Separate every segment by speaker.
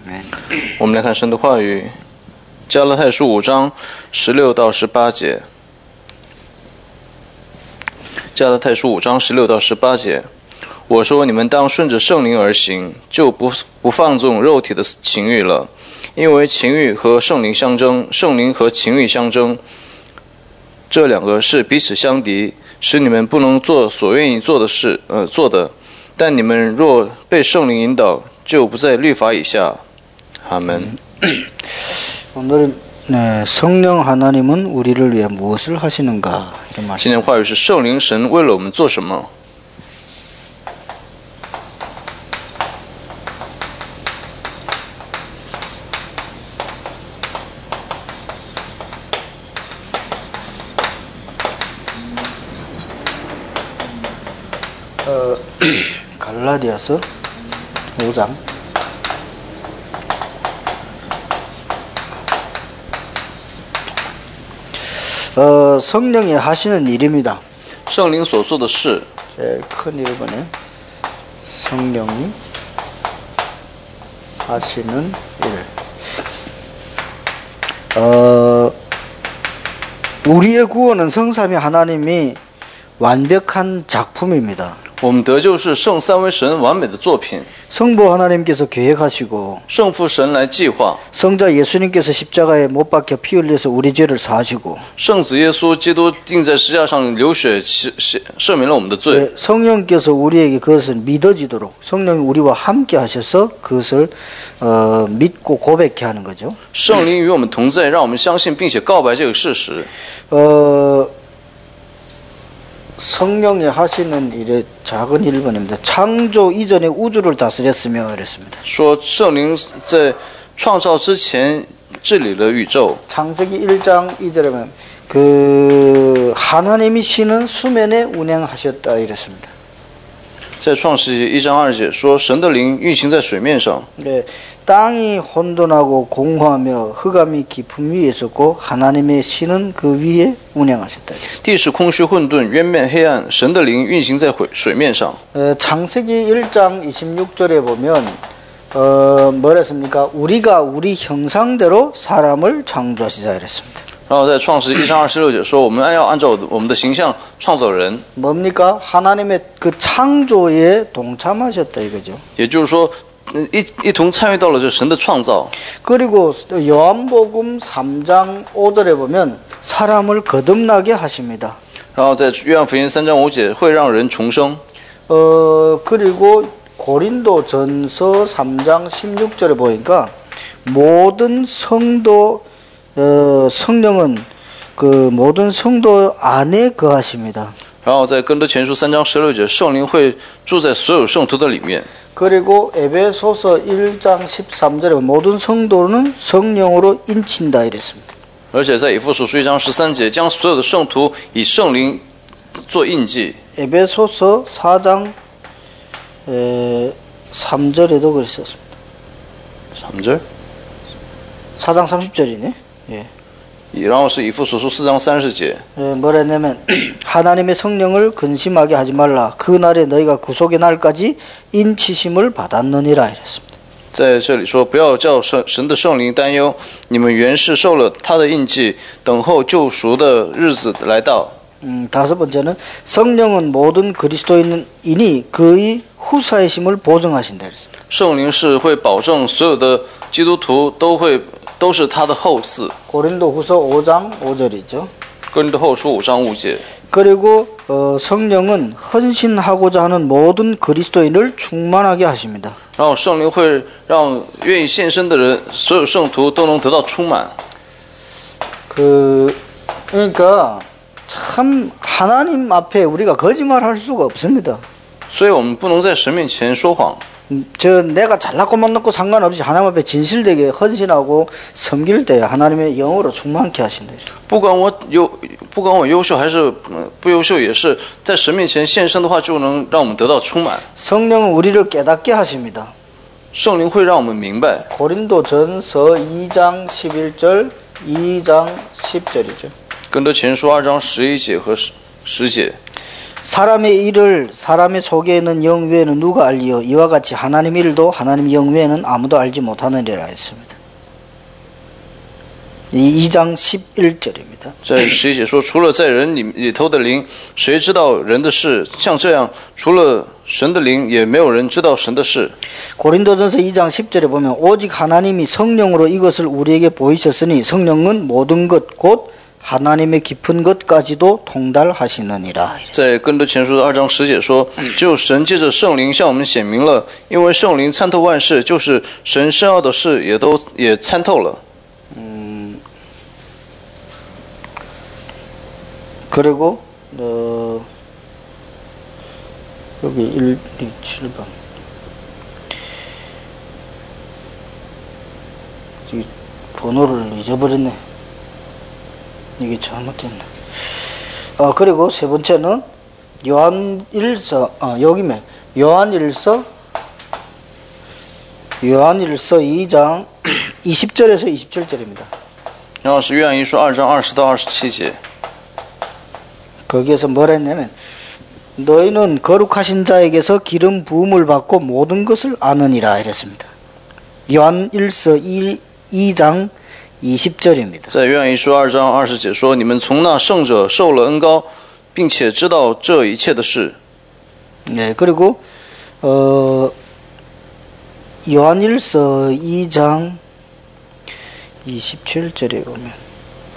Speaker 1: 我们来看神的话语，加拉太书5章16到18节。加拉太书5章16到18节，我说你们当顺着圣灵而行，就不放纵肉体的情欲了，因为情欲和圣灵相争，圣灵和情欲相争，这两个是彼此相敌，使你们不能做所愿意做的事，但你们若被圣灵引导，就不在律法以下。阿门。
Speaker 2: 오늘은 성령 하나님은 우리를 위해 무엇을 하시는가?
Speaker 1: 今天话语是圣灵神为了我们做什么？
Speaker 2: 갈라디아서 5장 성령이 하시는 일입니다.
Speaker 1: 圣灵所做的事，
Speaker 2: 제일 큰 1번에 성령이 하시는 일. 우리의 구원은 성삼위 하나님이 완벽한 작품입니다.
Speaker 1: 我们得救是圣三位神完美的作品，
Speaker 2: 성부 하나님께서 계획하시고
Speaker 1: 圣父神来计划，
Speaker 2: 성자 예수님께서 십자가에 못 박혀 피 흘려서 우리 죄를 사하시고
Speaker 1: 圣子耶稣基督钉在十字架上流血赦免了我们的罪。
Speaker 2: 성령께서 우리에게 그것을 믿어지도록 성령이 우리와 함께 하셔서 그것을 믿고 고백케 하는 거죠.
Speaker 1: 圣灵与我们同在，让我们相信并且告白这个事实。
Speaker 2: 성령이 하시는 일의 작은 1번입니다. 창조 이전에 우주를 다스렸으며 그랬습니다.
Speaker 1: 说圣灵在创造之前治理了宇宙。
Speaker 2: 창세기 1장 2절에 보면 그 하나님이 신은 수면에 운행하셨다 이랬습니다.
Speaker 1: 在创世纪1章2节说，神的灵运行在水面上。
Speaker 2: 네, 땅이 혼돈하고 공허하며 흑암이 깊음 위에 있었고 하나님의 신은 그 위에 운행하셨다.
Speaker 1: 地是空虚混沌，渊面黑暗，神的灵运行在水面上。
Speaker 2: 창세기 1장 26절에 보면 뭐라 했습니까? 우리가 우리 형상대로 사람을 창조하시자 이랬습니다.
Speaker 1: 然后在创世1章26节说，我们要按照我们的形象创造人。
Speaker 2: 뭡니까? 하나님의 그 창조에 동참하셨다 이거죠.
Speaker 1: 也就是说，一同参与到了这神的创造。
Speaker 2: 그리고 요한복음 3장 5절에 보면 사람을 거듭나게 하십니다.
Speaker 1: 然后在约翰福音3章5节会让人重生。
Speaker 2: 그리고 고린도전서 3장 16절에 보니까 모든 성도 성령은 그 모든 성도 안에 거하십니다.
Speaker 1: 然后在哥林多前书3章16节，圣灵会住在所有圣徒的里面。
Speaker 2: 그리고 에베소서 1장 13절에 모든 성도는 성령으로 인친다 이랬습니다.
Speaker 1: 而且在以弗所书1章13节，将所有的圣徒以圣灵做印记。
Speaker 2: 에베소서 4장 3절에도 그랬었습니다.
Speaker 1: 3절?
Speaker 2: 4장 30절이네. 예.
Speaker 1: 然后是以弗所书4章30节。
Speaker 2: 뭐라 했냐면 하나님의 성령을 근심하게 하지 말라. 그 날에 너희가 구속의 날까지 인치심을 받았느니라 이랬습니다.
Speaker 1: 在这里说，不要叫神的圣灵担忧，你们原是受了他的印记，等候救赎的日子来到。
Speaker 2: 다섯 번째는 성령은 모든 그리스도인이 그의 후사의심을 보증하신다 그랬습니다.
Speaker 1: 圣灵是会保证所有的基督徒都是他的后嗣。
Speaker 2: 고린도후서 5장 5절이죠.
Speaker 1: 哥林多后书5章5节。
Speaker 2: 그리고 성령은 헌신하고자 하는 모든 그리스도인을 충만하게 하십니다.
Speaker 1: 然后圣灵会让愿意献身的人，所有圣徒都能得到充满。
Speaker 2: 그러니까 참 하나님 앞에 우리가 거짓말할 수가 없습니다.
Speaker 1: 所以我们不能在神面前说谎。
Speaker 2: 내가 잘났고 못났고 상관없이 하나님 앞에 진실되게 헌신하고 섬길 때 하나님의 영으로 충만케 하신다.
Speaker 1: 不管我优秀还是不优秀，也是在神面前献身的话，就能让我们得到充满。
Speaker 2: 성령은 우리를 깨닫게 하십니다.
Speaker 1: 圣灵会让我们明白。
Speaker 2: 고린도전서 2장 11절, 2장 10절이죠.
Speaker 1: 哥林多前书2章11节和10节。
Speaker 2: 사람의 일을 사람의 속에 있는 영 외에는 누가 알리요? 이와 같이 하나님 일도 하나님 영 외에는 아무도 알지 못하느니라 했습니다. 2장 11절입니다.
Speaker 1: 在11节说，除了在人里头的灵，谁知道人的事？像这样，除了神的灵，也没有人知道神的事。
Speaker 2: 고린도전서 2장 10절에 보면 오직 하나님이 성령으로 이것을 우리에게 보이셨으니 성령은 모든 것 곧 하나님의 깊은 것까지도 통달하시느니라.
Speaker 1: 在哥林多前书的2章10节说，只有神借着圣灵向我们显明了，因为圣灵参透万事，就是神深奥的事也参透了。
Speaker 2: 그리고 여기 1, 2, 7번 이 번호를 잊어버렸네. 이게 잘못됐네. 그리고 세 번째는 요한일서 여기면 요한일서 2장 20절에서 27절입니다.
Speaker 1: 然后是约翰一书2章20到27节。
Speaker 2: 거기에서 뭐라 했냐면 너희는 거룩하신 자에게서 기름 부음을 받고 모든 것을 아느니라 이랬습니다. 요한일서 2장 20절입니다.
Speaker 1: 在约翰一书2章20节说，你们从那圣者受了恩膏，并且知道这一切的事。
Speaker 2: 네, 그리고 요한일서 2장 27절에 보면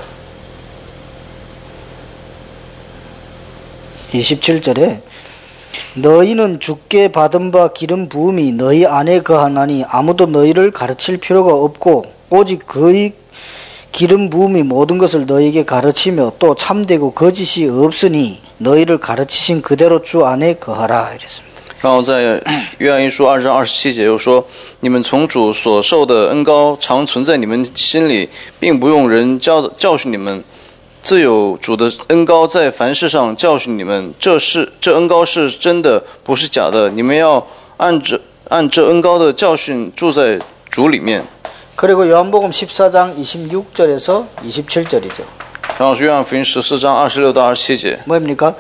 Speaker 2: 27절에 너희는 주께 받은 바 기름 부음이 너희 안에 거하나니 아무도 너희를 가르칠 필요가 없고 오직 그의 기름 부음이 모든 것을 너희에게 가르치며 또 참되고 거짓이 없으니 너희를 가르치신 그대로 주 안에 거하라 이랬습니다.
Speaker 1: 然后在约翰一书2章27节又说，你们从主所受的恩膏常存在你们心里，并不用人教训你们。 自有主的恩膏在凡事上教训你们，这恩膏是真的，不是假的。你们要按这恩膏的教训住在主里面。
Speaker 2: 그리고 요한복음 14장 26절에서 27절이죠.
Speaker 1: 然后是约翰福音14章26到27节。
Speaker 2: 뭐입니까?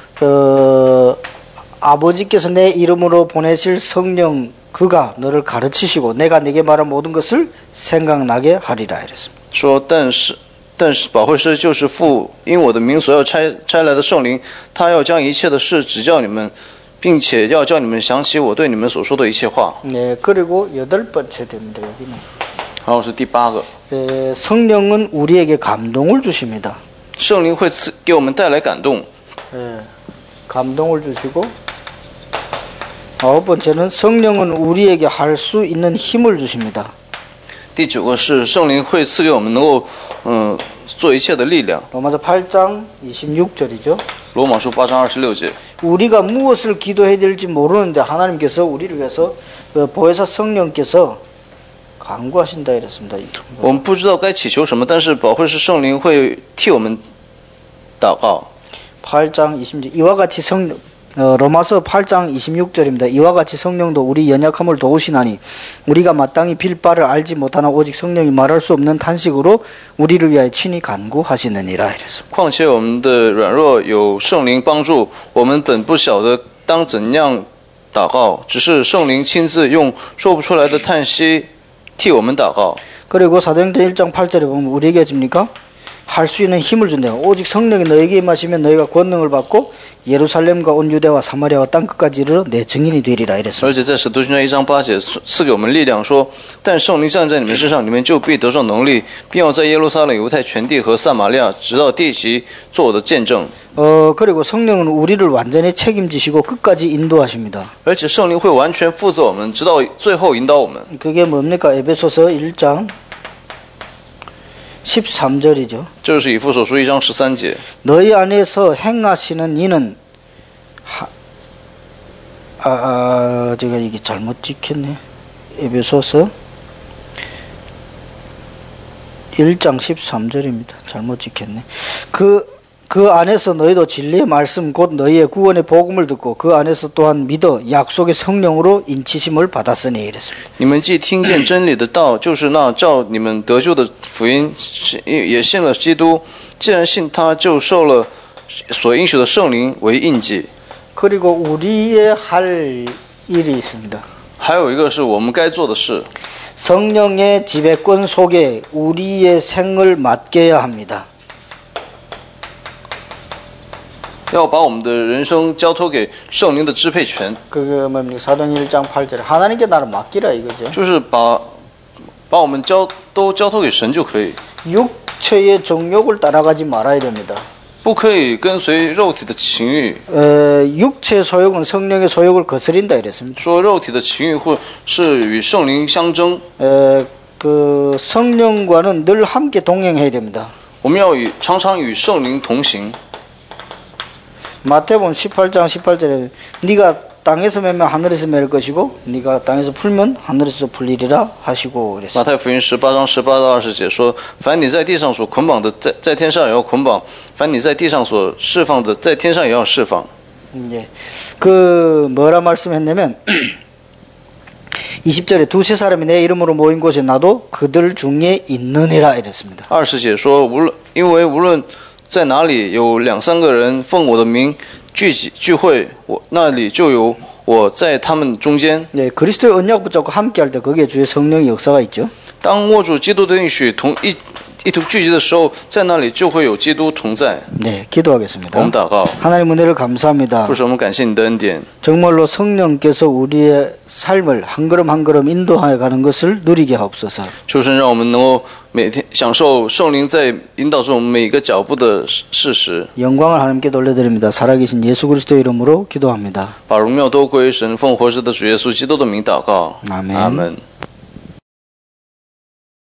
Speaker 2: 아버지께서 내 이름으로 보내실 성령 그가 너를 가르치시고 내가 네게 말한 모든 것을 생각나게 하리라 이랬습니다.
Speaker 1: 说但是保惠师就是父因我的名所要差来的圣灵，他要将一切的事指教你们，并且要叫你们想起我对你们所说的一切话。
Speaker 2: 네, 그리고 8번째 됩니다. 여기는.
Speaker 1: 然后是第8个，
Speaker 2: 성령은 우리에게 감동을 주십니다.
Speaker 1: 圣灵会给我们带来感动。
Speaker 2: 감동을 주시고 9번째는 성령은 우리에게 할 수 있는 힘을 주십니다.
Speaker 1: 第9个是圣灵会赐给我们能够做一切的力量。
Speaker 2: 로마서 8장 26절이죠.
Speaker 1: 罗马书8章26节。
Speaker 2: 우리가 무엇을 기도해야 될지 모르는데 하나님께서 우리를 위해서 보혜사 성령께서 간구하신다 이랬습니다.
Speaker 1: 我们不知道该祈求什么，但是保惠师圣灵会替我们祷告。
Speaker 2: 8장 26절 이와 같이 로마서 8장 26절입니다. 이와 같이 성령도 우리 연약함을 도우시나니 우리가 마땅히 빌 바를 알지 못하나 오직 성령이 말할 수 없는 탄식으로 우리를 위하여 친히 간구하시느니라 이랬습니다.
Speaker 1: 况且我们的软弱有圣灵帮助，我们本不晓得当怎样祷告，只是圣灵亲自用说不出来的叹息替我们祷告。
Speaker 2: 그리고 사도행전 1장 8절에 보면 우리에게 줍니까? 할 수 있는 힘을 준대요. 오직 성령이 너에게 임하시면 너희가 권능을 받고 예루살렘과 온 유대와 사마리아와 땅끝까지 이르러 내 증인이 되리라 이랬습니다.
Speaker 1: 而且在使徒行传1章8节赐给我们力量说，但圣灵站在你们身上，你们就必得上能力，并要在耶路撒冷、犹太全地和撒玛利亚直到地极做我的见证。
Speaker 2: 그리고 성령은 우리를 완전히 책임지시고 끝까지 인도하십니다.
Speaker 1: 而且圣灵会完全负责我们，直到最后引导我们。
Speaker 2: 그게 뭡니까? 에베소서 1장 13절이죠.
Speaker 1: 这是以弗所书1章13节。
Speaker 2: 너희 안에서 행하시는 이는 제가 이게 잘못 찍혔네. 에베소서 1장 13절입니다. 잘못 찍혔네. 그 안에서 너희도 진리의 말씀 곧 너희의 구원의 복음을 듣고 그 안에서 또한 믿어 약속의 성령으로 인치심을 받았으니 이랬습니다.
Speaker 1: 你们既听见真理的道，就是那照你们得救的福音，也信了基督。既然信他，就受了所应许的圣灵为印记。
Speaker 2: 그리고 우리의 할 일이 있습니다.
Speaker 1: 还有一个是我们该做的事，
Speaker 2: 성령의 지배권 속에 우리의 생을 맡겨야 합니다.
Speaker 1: 要把我们的人生交托给圣灵的支配权，
Speaker 2: 그게 뭡니까? 사도행 1장 8절에 하나님께 나를 맡기라 이거죠.
Speaker 1: 就是把我们都交托给神就可以，
Speaker 2: 육체의 정욕을 따라가지 말아야 됩니다.
Speaker 1: 不可以跟随肉体的情欲。
Speaker 2: 육체의 소욕은 성령의 소욕을 거스린다 이랬습니다.
Speaker 1: 说肉体的情欲或是与圣灵相争，
Speaker 2: 그 성령과는 늘 함께 동행해야 됩니다.
Speaker 1: 我们要常常与圣灵同行。
Speaker 2: 마태복음 18장 18절에 네가 땅에서 매면 하늘에서 매일 것이고 네가 땅에서 풀면 하늘에서 풀리리라 하시고
Speaker 1: 马
Speaker 2: 그랬어요.
Speaker 1: 太福音18章18到20节说：“凡你在地上所捆绑的，在天上也要捆绑；凡你在地上所释放的，在天上也要释放。”
Speaker 2: 예. 그 뭐라 말씀했냐면 20절에 두세 사람이 내 이름으로 모인 곳에 나도 그들 중에 있느니라 이랬습니다.
Speaker 1: 20节说：“因为无论在哪里有2、3个人奉我的名聚会，我那里就有我在他们中间。”
Speaker 2: 네, 그리스도의 언약 붙잡고 함께 할 때 거기에 주의 성령의 역사가 있죠.
Speaker 1: 当握住基督的应许一同聚集的时候，在那里就会有基督同在。
Speaker 2: 네, 기도하겠습니다.
Speaker 1: 我们祷告，
Speaker 2: 하나님 은혜를 감사합니다.
Speaker 1: 父神，我们感谢你的恩典。
Speaker 2: 정말로 성령께서 우리의 삶을 한 걸음 한 걸음 인도하여 가는 것을 누리게 하옵소서.
Speaker 1: 求神让我们能够每天享受圣灵在引导着我们每一个脚步的事实。
Speaker 2: 영광을 하나님께 돌려드립니다. 살아계신 예수 그리스도의 이름으로 기도합니다.
Speaker 1: 把荣耀都归神，奉活着的主耶稣基督的名祷告。
Speaker 2: 아멘.
Speaker 1: 아멘。